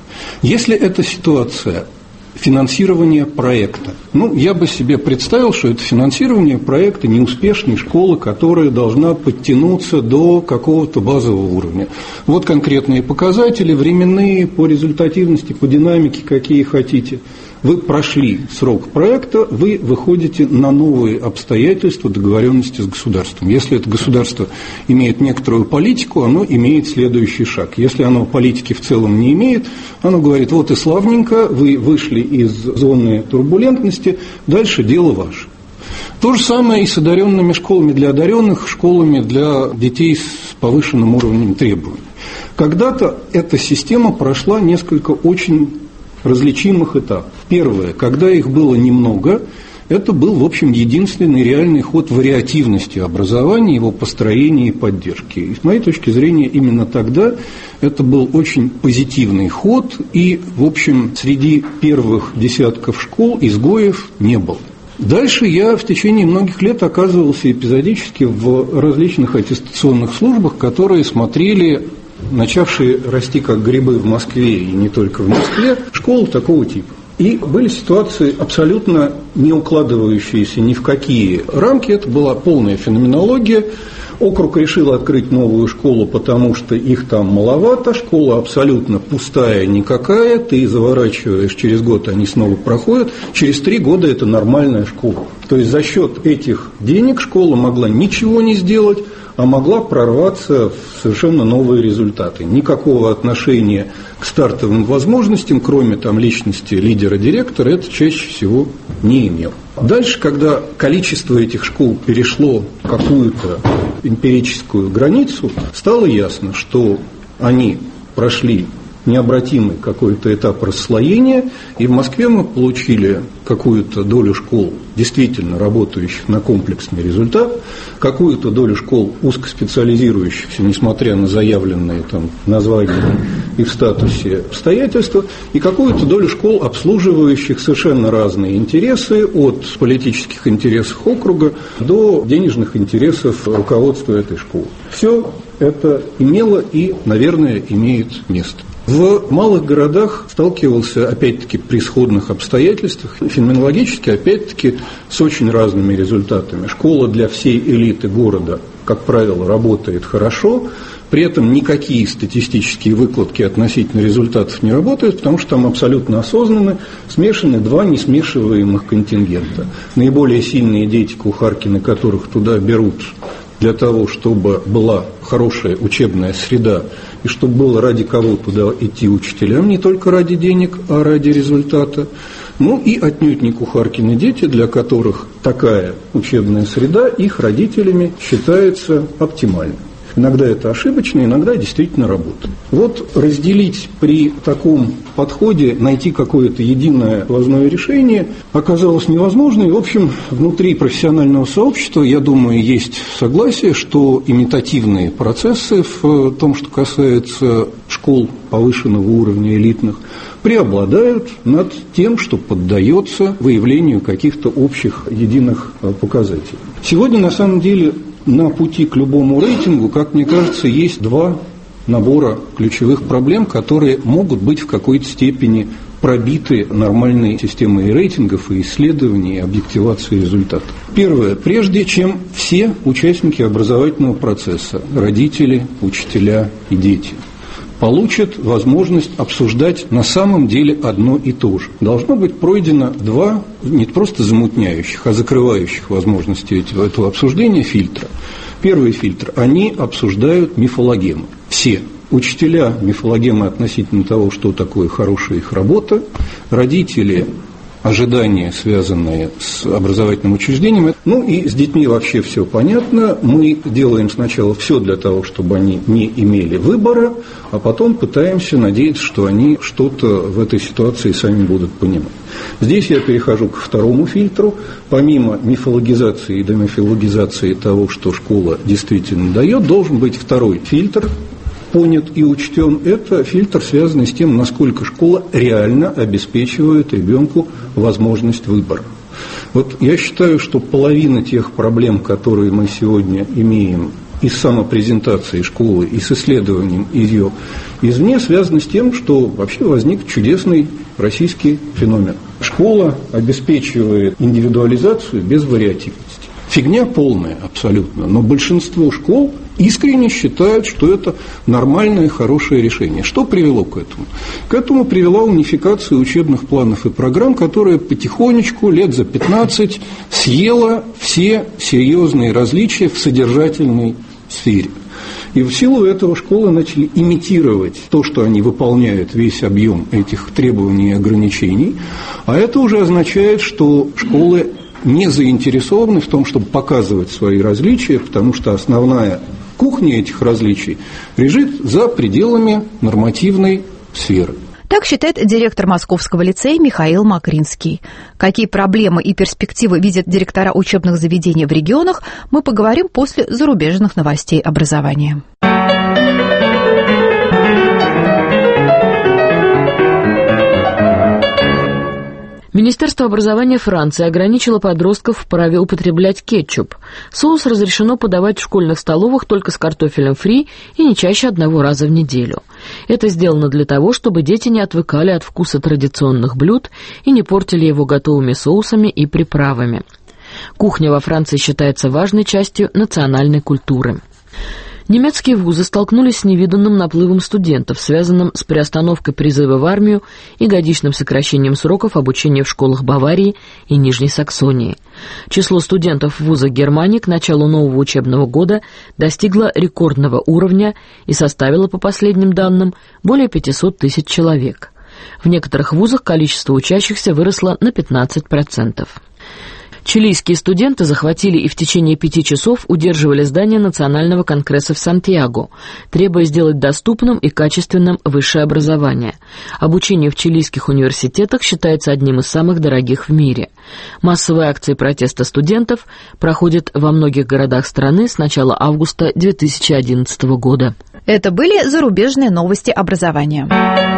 Если эта ситуация финансирование проекта. Ну, я бы себе представил, что это финансирование проекта неуспешной школы, которая должна подтянуться до какого-то базового уровня. Вот конкретные показатели, временные, по результативности, по динамике, какие хотите. Вы прошли срок проекта, вы выходите на новые обстоятельства договоренности с государством. Если это государство имеет некоторую политику, оно имеет следующий шаг. Если оно политики в целом не имеет, оно говорит: вот и славненько, вы вышли из зоны турбулентности, дальше дело ваше. То же самое и с одаренными школами для одаренных, школами для детей с повышенным уровнем требований. Когда-то эта система прошла несколько очень различимых этапов. Первое, когда их было немного, это был, в общем, единственный реальный ход вариативности образования, его построения и поддержки. И с моей точки зрения, именно тогда это был очень позитивный ход, и, в общем, среди первых десятков школ изгоев не было. Дальше я в течение многих лет оказывался эпизодически в различных аттестационных службах, которые смотрели начавшие расти как грибы в Москве и не только в Москве, школы такого типа. И были ситуации, абсолютно не укладывающиеся ни в какие рамки. Это была полная феноменология. Округ решил открыть новую школу, потому что их там маловато. Школа абсолютно пустая, никакая. Ты заворачиваешь, через год они снова проходят. Через три года это нормальная школа. То есть за счет этих денег школа могла ничего не сделать, а могла прорваться в совершенно новые результаты. Никакого отношения к стартовым возможностям, кроме там личности лидера-директора, это чаще всего не имел. Дальше, когда количество этих школ перешло какую-то эмпирическую границу, стало ясно, что они прошли необратимый какой-то этап расслоения, и в Москве мы получили какую-то долю школ, действительно работающих на комплексный результат, какую-то долю школ узкоспециализирующихся, несмотря на заявленные там названия и в статусе обстоятельства, и какую-то долю школ, обслуживающих совершенно разные интересы, от политических интересов округа до денежных интересов руководства этой школы. Все это имело и, наверное, имеет место. В малых городах сталкивался, опять-таки, при сходных обстоятельствах, феноменологически, опять-таки, с очень разными результатами. Школа для всей элиты города, как правило, работает хорошо, при этом никакие статистические выкладки относительно результатов не работают, потому что там абсолютно осознанно смешаны два несмешиваемых контингента. Наиболее сильные дети, кухаркины, которых туда берут для того, чтобы была хорошая учебная среда и чтобы было ради кого туда идти учителям, не только ради денег, а ради результата. Ну и отнюдь не кухаркины дети, для которых такая учебная среда их родителями считается оптимальной. Иногда это ошибочно, иногда действительно работает. Вот разделить при таком подходе, найти какое-то единое сквозное решение оказалось невозможно. И, в общем, внутри профессионального сообщества, я думаю, есть согласие, что имитативные процессы в том, что касается школ повышенного уровня, элитных, преобладают над тем, что поддается выявлению каких-то общих единых показателей. Сегодня, на самом деле, на пути к любому рейтингу, как мне кажется, есть два набора ключевых проблем, которые могут быть в какой-то степени пробиты нормальной системой рейтингов и исследований, и объективации результатов. Первое. Прежде чем все участники образовательного процесса, родители, учителя и дети, получат возможность обсуждать на самом деле одно и то же. Должно быть пройдено два не просто замутняющих, а закрывающих возможности этого обсуждения фильтра. Первый фильтр. Они обсуждают мифологемы. Все. Учителя мифологемы относительно того, что такое хорошая их работа, родители ожидания, связанные с образовательным учреждением. Ну и с детьми вообще все понятно. Мы делаем сначала все для того, чтобы они не имели выбора, а потом пытаемся надеяться, что они что-то в этой ситуации сами будут понимать. Здесь я перехожу к второму фильтру. Помимо мифологизации и демифологизации того, что школа действительно дает, должен быть второй фильтр, понят и учтен. Это фильтр, связанный с тем, насколько школа реально обеспечивает ребенку возможность выбора. Вот я считаю, что половина тех проблем, которые мы сегодня имеем и с самопрезентацией школы, и с исследованием ее извне, связаны с тем, что вообще возник чудесный российский феномен. Школа обеспечивает индивидуализацию без вариативности. Фигня полная абсолютно, но большинство школ искренне считают, что это нормальное, хорошее решение. Что привело к этому? К этому привела унификация учебных планов и программ, которая потихонечку, лет за пятнадцать, съела все серьезные различия в содержательной сфере. И в силу этого школы начали имитировать то, что они выполняют весь объем этих требований и ограничений, а это уже означает, что школы не заинтересованы в том, чтобы показывать свои различия, потому что основная кухня этих различий лежит за пределами нормативной сферы. Так считает директор Московского лицея Михаил Макринский. Какие проблемы и перспективы видят директора учебных заведений в регионах, мы поговорим после зарубежных новостей образования. Министерство образования Франции ограничило подростков в праве употреблять кетчуп. Соус разрешено подавать в школьных столовых только с картофелем фри и не чаще одного раза в неделю. Это сделано для того, чтобы дети не отвыкали от вкуса традиционных блюд и не портили его готовыми соусами и приправами. Кухня во Франции считается важной частью национальной культуры. Немецкие вузы столкнулись с невиданным наплывом студентов, связанным с приостановкой призыва в армию и годичным сокращением сроков обучения в школах Баварии и Нижней Саксонии. Число студентов в вузах Германии к началу нового учебного года достигло рекордного уровня и составило, по последним данным, более пятьсот тысяч человек. В некоторых вузах количество учащихся выросло на пятнадцать процентов. Чилийские студенты захватили и в течение пяти часов удерживали здание Национального конгресса в Сантьяго, требуя сделать доступным и качественным высшее образование. Обучение в чилийских университетах считается одним из самых дорогих в мире. Массовые акции протеста студентов проходят во многих городах страны с начала августа две тысячи одиннадцатого года. Это были зарубежные новости образования.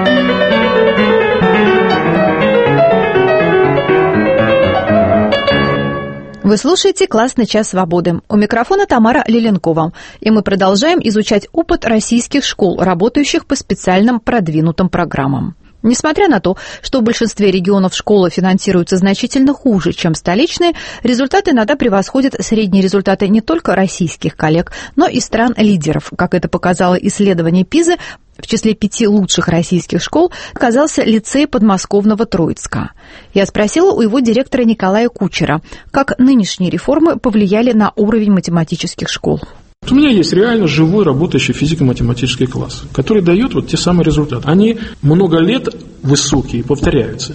Вы слушаете «Классный час свободы». У микрофона Тамара Лиленкова. И мы продолжаем изучать опыт российских школ, работающих по специальным продвинутым программам. Несмотря на то, что в большинстве регионов школы финансируются значительно хуже, чем столичные, результаты иногда превосходят средние результаты не только российских коллег, но и стран-лидеров. Как это показало исследование ПИЗы, в числе пяти лучших российских школ оказался лицей подмосковного Троицка. Я спросила у его директора Николая Кучера, как нынешние реформы повлияли на уровень математических школ. У меня есть реально живой работающий физико-математический класс, который дает вот те самые результаты. Они много лет высокие, повторяются.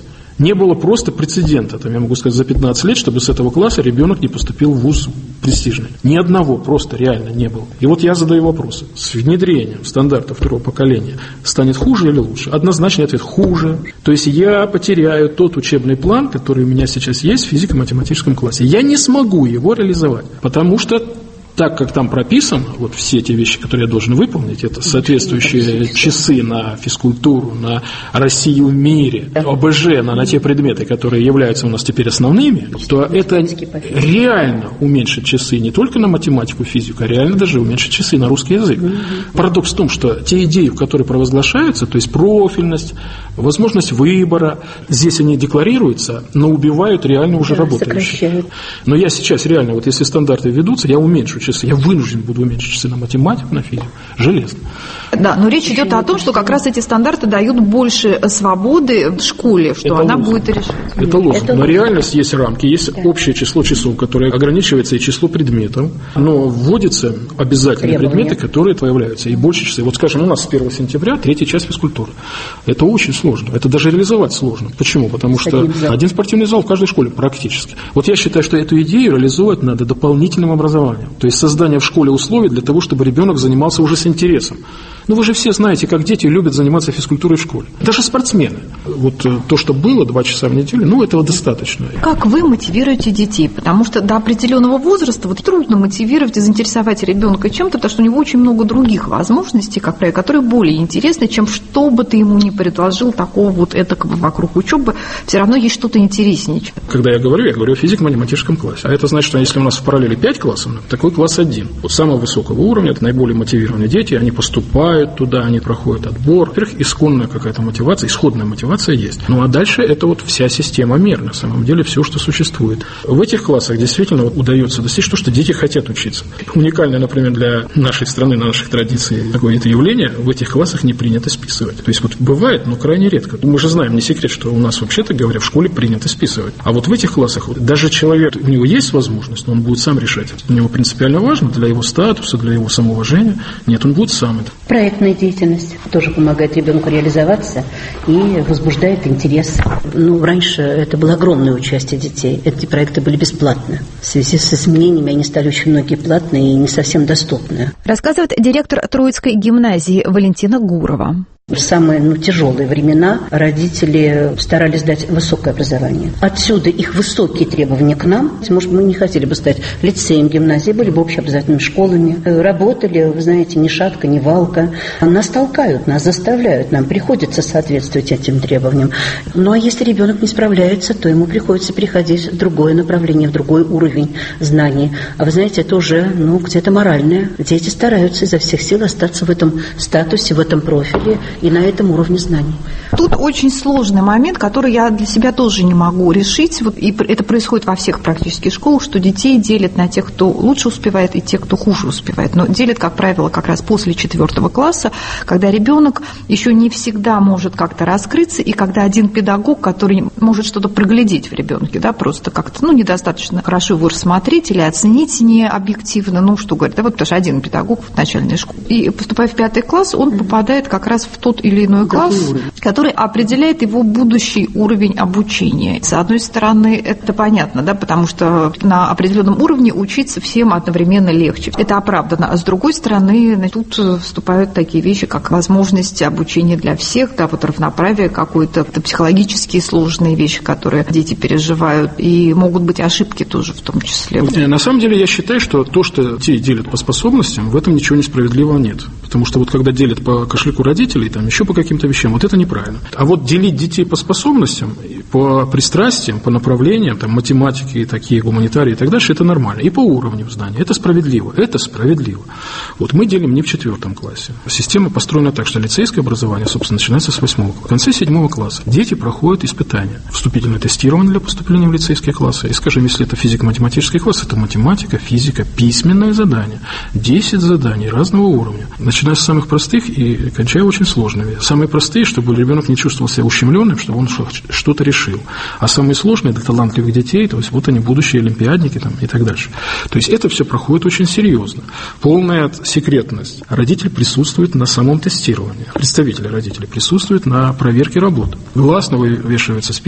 Не было просто прецедента, там, я могу сказать, за пятнадцать лет, чтобы с этого класса ребенок не поступил в вуз престижный. Ни одного просто реально не было. И вот я задаю вопрос. С внедрением стандартов второго поколения станет хуже или лучше? Однозначный ответ – хуже. То есть я потеряю тот учебный план, который у меня сейчас есть в физико-математическом классе. Я не смогу его реализовать, потому что так как там прописано, вот все эти вещи, которые я должен выполнить, это соответствующие часы на физкультуру, на Россию в мире, ОБЖ, на, на те предметы, которые являются у нас теперь основными, то это реально уменьшит часы не только на математику, физику, а реально даже уменьшит часы на русский язык. Парадокс в том, что те идеи, которые провозглашаются, то есть профильность, возможность выбора, здесь они декларируются, но убивают реально уже да, работающих. Но я сейчас реально, вот если стандарты ведутся, я уменьшу часы, я вынужден буду уменьшить часы на математику, на физику, железно. Да, но речь идет о том, что как раз эти стандарты дают больше свободы в школе, что это она лозунг. Будет решать. Это лозунг. Но реальность есть рамки, есть да. общее число часов, которое ограничивается, и число предметов, но вводятся обязательные Требования. предметы, которые появляются, и больше часов. Вот, скажем, у нас с первого сентября третья часть физкультуры. Это очень сложно, это даже реализовать сложно. Почему? Потому что один спортивный зал в каждой школе практически. Вот я считаю, что эту идею реализовать надо дополнительным образованием. То есть создание в школе условий для того, чтобы ребенок занимался уже с интересом. Ну, вы же все знаете, как дети любят заниматься физкультурой в школе. Даже спортсмены. Вот то, что было два часа в неделю, ну, этого достаточно. Как вы мотивируете детей? Потому что до определенного возраста вот трудно мотивировать и заинтересовать ребенка чем-то, потому что у него очень много других возможностей, как правило, которые более интересны, чем что бы ты ему не предложил такого вот этакого вокруг учебы. Все равно есть что-то интереснее. Когда я говорю, я говорю о физико-математическом классе. А это значит, что если у нас в параллели пять классов, такой класс один. Вот самого высокого уровня, это наиболее мотивированные дети, они поступают туда, они проходят отбор. Во-первых, исконная какая-то мотивация, исходная мотивация есть. Ну а дальше это вот вся система мер, на самом деле все, что существует. В этих классах действительно вот удается достичь то, что дети хотят учиться. Уникальное, например, для нашей страны, наших традиций такое-то явление, в этих классах не принято списывать. То есть вот бывает, но крайне редко. Мы же знаем, не секрет, что у нас вообще-то говоря в школе принято списывать. А вот в этих классах вот, даже человек, у него есть возможность, но он будет сам решать. У него принципиально важно для его статуса, для его самоуважения. Нет, он будет сам это. Проектная деятельность тоже помогает ребенку реализоваться и возбуждает интерес. Ну, раньше это было огромное участие детей. Эти проекты были бесплатны. В связи с изменениями они стали очень многие платные и не совсем доступные. Рассказывает директор Троицкой гимназии Валентина Гурова. В самые ну, тяжелые времена родители старались дать высокое образование. Отсюда их высокие требования к нам. Может, мы не хотели бы стать лицеем, гимназией, были бы общеобразовательными школами. Работали, вы знаете, ни шатка, ни валка. Нас толкают, нас заставляют, нам приходится соответствовать этим требованиям. Ну, а если ребенок не справляется, то ему приходится переходить в другое направление, в другой уровень знаний. А вы знаете, это уже ну, где-то моральное. Дети стараются изо всех сил остаться в этом статусе, в этом профиле и на этом уровне знаний. Тут очень сложный момент, который я для себя тоже не могу решить. Вот, и это происходит во всех практически школах, что детей делят на тех, кто лучше успевает, и тех, кто хуже успевает. Но делят, как правило, как раз после четвертого класса, когда ребенок еще не всегда может как-то раскрыться, и когда один педагог, который может что-то проглядеть в ребенке, да, просто как-то ну, недостаточно хорошо его рассмотреть или оценить не объективно, ну, что говорит, да, вот потому что один педагог в начальной школе. И поступая в пятый класс, он попадает как раз в тот или иной класс, который определяет его будущий уровень обучения. С одной стороны, это понятно, да, потому что на определенном уровне учиться всем одновременно легче. Это оправдано. А с другой стороны, тут вступают такие вещи, как возможность обучения для всех, да, вот равноправие какое-то, психологические сложные вещи, которые дети переживают, и могут быть ошибки тоже в том числе. На самом деле, я считаю, что то, что детей делят по способностям, в этом ничего несправедливого нет. Потому что вот когда делят по кошельку родителей, там еще по каким-то вещам, вот это неправильно. А вот делить детей по способностям, по пристрастиям, по направлениям, там, математики, такие, гуманитарии и так дальше, это нормально. И по уровню знания. Это справедливо. Это справедливо. Вот мы делим не в четвертом классе. Система построена так, что лицейское образование, собственно, начинается с восьмого класса. В конце седьмого класса дети проходят испытания. Вступительное тестирование для поступления в лицейские классы. И, скажем, если это физико-математический класс, это математика, физика, письменное задание. десять заданий разного уровня. Начиная с самых простых и кончая очень сложными. Самые простые, чтобы ребенок не чувствовал себя ущемленным, чтобы он что-то решил. А самые сложные для талантливых детей, то есть вот они, будущие олимпиадники там, и так дальше. То есть это все проходит очень серьезно. Полная секретность. Родитель присутствует на самом тестировании. Представители родителей присутствуют на проверке работы. Гласно вывешиваются списки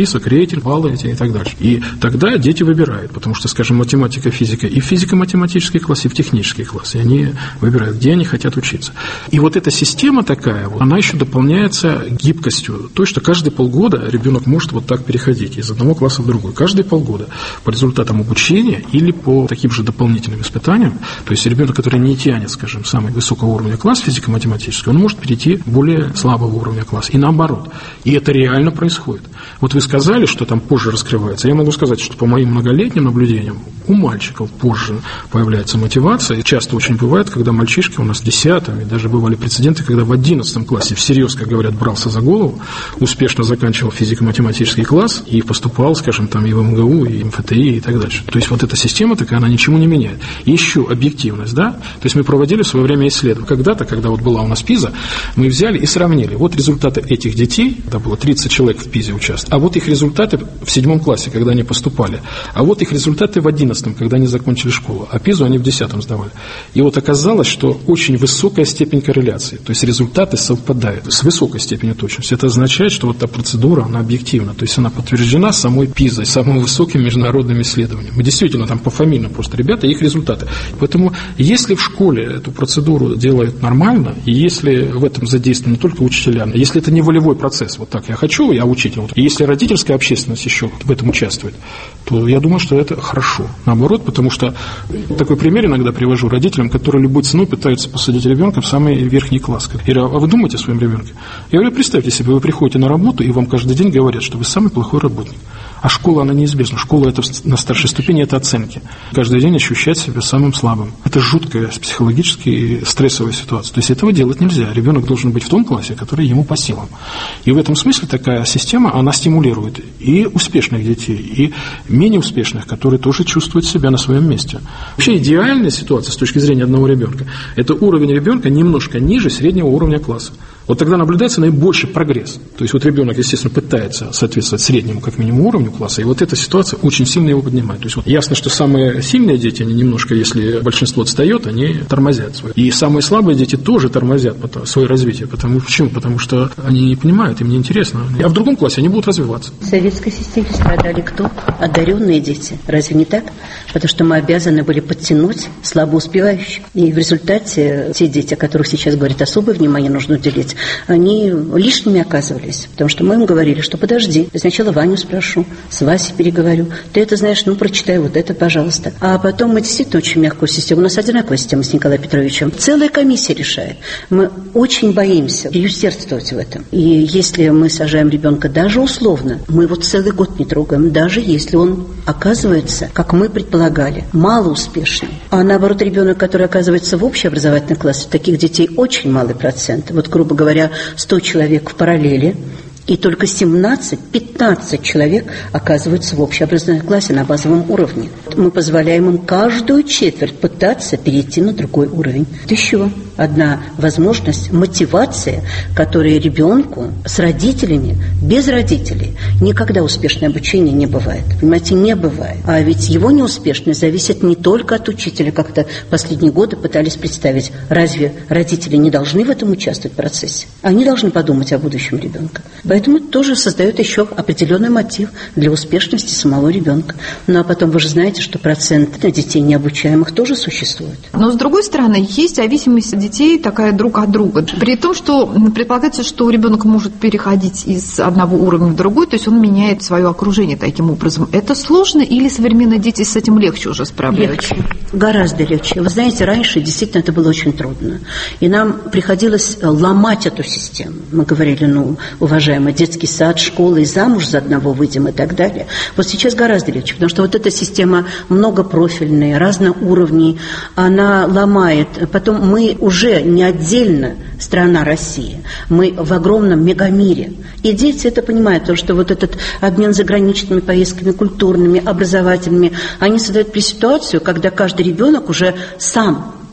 список, рейтинг, баллы эти и так дальше. И тогда дети выбирают, потому что, скажем, математика, физика, и физико-математический класс, и в технический класс, и они выбирают, где они хотят учиться. И вот эта система такая, вот, она еще дополняется гибкостью, то, что каждые полгода ребенок может вот так переходить из одного класса в другой. Каждые полгода по результатам обучения или по таким же дополнительным испытаниям, то есть ребенок, который не тянет, скажем, самый высокого уровня класс физико-математический, он может перейти в более слабого уровня класса. И наоборот. И это реально происходит. Вот вы сказали, что там позже раскрывается. Я могу сказать, что по моим многолетним наблюдениям у мальчиков позже появляется мотивация. И часто очень бывает, когда мальчишки у нас в десятом, и даже бывали прецеденты, когда в одиннадцатом классе всерьез, как говорят, брался за голову, успешно заканчивал физико-математический класс и поступал, скажем, там и в эм гэ у, и эм эф тэ и, и так дальше. То есть вот эта система такая, она ничему не меняет. И еще объективность, да? То есть мы проводили в свое время исследование. Когда-то, когда вот была у нас ПИЗа, мы взяли и сравнили. Вот результаты этих детей, да, было тридцать человек в ПИЗе участвовали, а вот их результаты в седьмом классе, когда они поступали, а вот их результаты в одиннадцатом, когда они закончили школу, а ПИЗу они в десятом сдавали. И вот оказалось, что очень высокая степень корреляции, то есть результаты совпадают с высокой степенью точности. Это означает, что вот эта процедура, она объективна, то есть она подтверждена самой ПИЗой, самым высоким международным исследованием. Мы действительно там пофамильно просто ребята, их результаты. Поэтому если в школе эту процедуру делают нормально, и если в этом задействованы не только учителя, если это не волевой процесс, вот так я хочу, я учитель, вот, и если родительская общественность еще в этом участвует, то я думаю, что это хорошо. Наоборот, потому что такой пример иногда привожу родителям, которые любой ценой пытаются посадить ребенка в самый верхний класс. Я говорю, а вы думаете о своем ребенке? Я говорю, представьте себе, вы приходите на работу, и вам каждый день говорят, что вы самый плохой работник. А школа, она неизбежна. Школа это на старшей ступени, это оценки. Каждый день ощущать себя самым слабым. Это жуткая психологически стрессовая ситуация. То есть этого делать нельзя. Ребенок должен быть в том классе, который ему по силам. И в этом смысле такая система, она стимулирует и успешных детей, и менее успешных, которые тоже чувствуют себя на своем месте. Вообще идеальная ситуация с точки зрения одного ребенка – это уровень ребенка немножко ниже среднего уровня класса. Вот тогда наблюдается наибольший прогресс. То есть вот ребенок, естественно, пытается соответствовать среднему, как минимум, уровню класса, и вот эта ситуация очень сильно его поднимает. То есть вот ясно, что самые сильные дети, они немножко, если большинство отстает, они тормозят свое. И самые слабые дети тоже тормозят свое развитие. Потому, почему? Потому что они не понимают, им неинтересно. А в другом классе они будут развиваться. В советской системе страдали кто? Одаренные дети. Разве не так? Потому что мы обязаны были подтянуть слабоуспевающих. И в результате те дети, о которых сейчас говорят, особое внимание нужно уделить, они лишними оказывались, потому что мы им говорили, что подожди, я сначала Ваню спрошу, с Васей переговорю, ты это знаешь, ну прочитай вот это, пожалуйста. А потом мы действительно очень мягкую систему, у нас одинаковая система с Николаем Петровичем, целая комиссия решает. Мы очень боимся переусердствовать в этом. И если мы сажаем ребенка даже условно, мы его целый год не трогаем, даже если он оказывается, как мы предполагали, малоуспешным. А наоборот, ребенок, который оказывается в общеобразовательном классе, таких детей очень малый процент. Вот, грубо говоря, говоря, сто человек в параллели, и только семнадцать-пятнадцать человек оказываются в общеобразовательном классе на базовом уровне. Мы позволяем им каждую четверть пытаться перейти на другой уровень. Это еще одна возможность, мотивация, которая ребенку с родителями, без родителей, никогда успешное обучение не бывает. Понимаете, не бывает. А ведь его неуспешность зависит не только от учителя, как-то последние годы пытались представить. Разве родители не должны в этом участвовать в процессе? Они должны подумать о будущем ребенка. Поэтому это тоже создает еще определенный мотив для успешности самого ребенка. Ну а потом вы же знаете, что процент детей необучаемых тоже существует. Но с другой стороны, есть зависимость детей такая друг от друга. При том, что предполагается, что ребенок может переходить из одного уровня в другой, то есть он меняет свое окружение таким образом. Это сложно или современные дети с этим легче уже справляются? Легче. Гораздо легче. Вы знаете, раньше действительно это было очень трудно. И нам приходилось ломать эту систему. Мы говорили, ну, уважаемые, детский сад, школа, и замуж за одного выйдем и так далее. Вот сейчас гораздо легче, потому что вот эта система многопрофильная, разных уровней, она ломает. Потом мы уже не отдельно страна Россия, мы в огромном мегамире. И дети это понимают, потому что вот этот обмен заграничными поездками, культурными, образовательными, они создают при ситуацию, когда каждый ребенок уже сам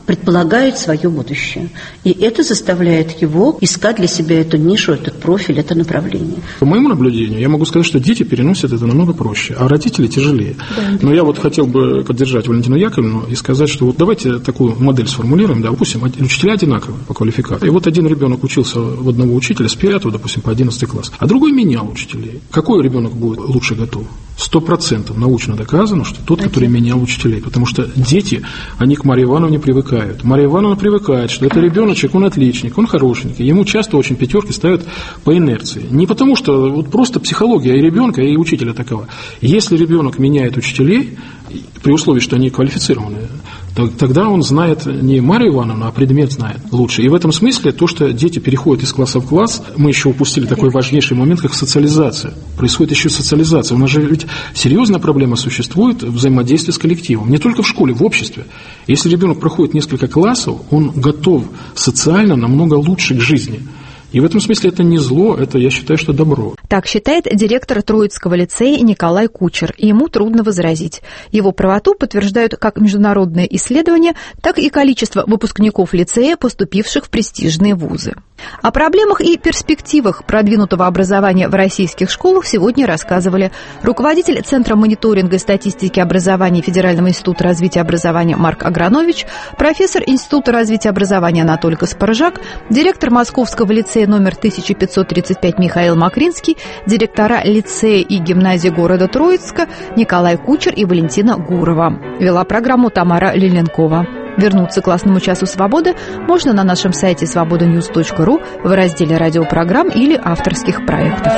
предполагает свое будущее. И это заставляет его искать для себя эту нишу, этот профиль, это направление. По моему наблюдению, я могу сказать, что дети переносят это намного проще, а родители тяжелее. Да. Но я вот хотел бы поддержать Валентину Яковлевну и сказать, что вот давайте такую модель сформулируем, да, допустим, учителя одинаковые по квалификации. И вот один ребенок учился в одного учителя с пятого, допустим, по одиннадцатый класс, а другой менял учителей. Какой ребенок будет лучше готов? Сто процентов научно доказано, что тот, который менял учителей. Потому что дети, они к Марье Ивановне привыкают. Марья Ивановна привыкает, что это ребеночек, он отличник, он хорошенький. Ему часто очень пятерки ставят по инерции. Не потому что вот просто психология и ребенка, и учителя такова. Если ребенок меняет учителей, при условии, что они квалифицированные, тогда он знает не Марию Ивановну, а предмет знает лучше. И в этом смысле то, что дети переходят из класса в класс, мы еще упустили такой важнейший момент, как социализация. Происходит еще социализация. У нас же ведь серьезная проблема существует взаимодействие с коллективом. Не только в школе, в обществе. Если ребенок проходит несколько классов, он готов социально намного лучше к жизни. И в этом смысле это не зло, это, я считаю, что добро. Так считает директор Троицкого лицея Николай Кучер, и ему трудно возразить. Его правоту подтверждают как международные исследования, так и количество выпускников лицея, поступивших в престижные вузы. О проблемах и перспективах продвинутого образования в российских школах сегодня рассказывали руководитель Центра мониторинга и статистики образования Федерального института развития образования Марк Агранович, профессор Института развития образования Анатолий Каспаржак, директор Московского лицея номер тысяча пятьсот тридцать пять Михаил Макринский, директора лицея и гимназии города Троицка Николай Кучер и Валентина Гурова. Вела программу Тамара Лиленкова. Вернуться к классному часу свободы можно на нашем сайте свобода ньюс точка ру в разделе радиопрограмм или авторских проектов.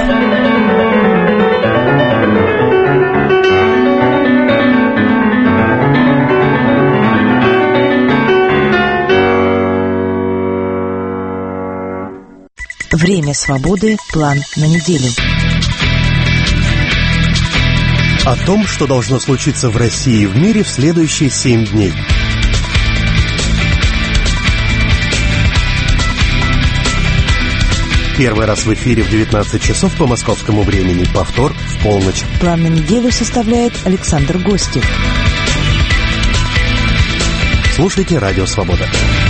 Время свободы. План на неделю. О том, что должно случиться в России и в мире в следующие семь дней. Первый раз в эфире в девятнадцать часов по московскому времени. Повтор в полночь. План на неделю составляет Александр Гостев. Слушайте «Радио Свобода».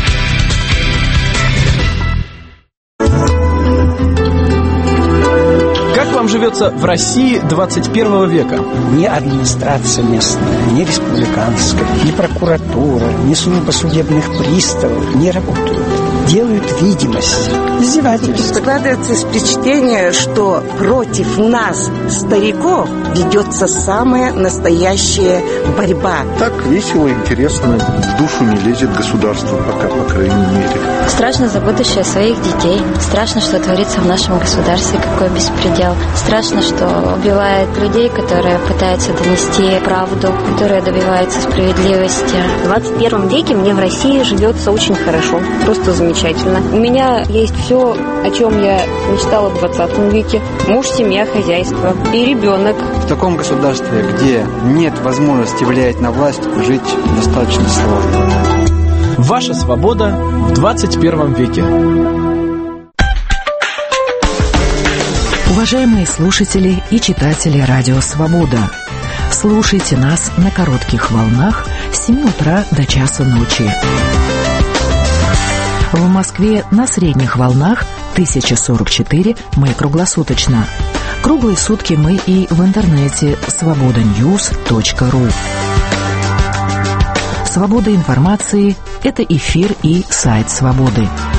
Как вам живется в России двадцать первого века? Ни администрация местная, ни республиканская, ни прокуратура, ни служба судебных приставов не работают. Делают видимость. Издевательство. Складывается впечатление, что против нас, стариков, ведется самая настоящая борьба. Так весело, интересно, в душу не лезет государство пока, по крайней мере. Страшно за будущее своих детей. Страшно, что творится в нашем государстве, какой беспредел. Страшно, что убивают людей, которые пытаются донести правду, которые добиваются справедливости. В двадцать первом веке мне в России живется очень хорошо, просто замечательно. У меня есть все, о чем я мечтала в двадцатом веке. Муж, семья, хозяйство и ребенок. В таком государстве, где нет возможности влиять на власть, жить достаточно сложно. Ваша свобода в двадцать первом веке. Уважаемые слушатели и читатели «Радио Свобода», слушайте нас на коротких волнах с семи утра до часа ночи. В Москве на средних волнах тысяча сорок четыре, мы круглосуточно. Круглые сутки мы и в интернете свобода ньюс точка ру. Свобода информации – это эфир и сайт «Свободы».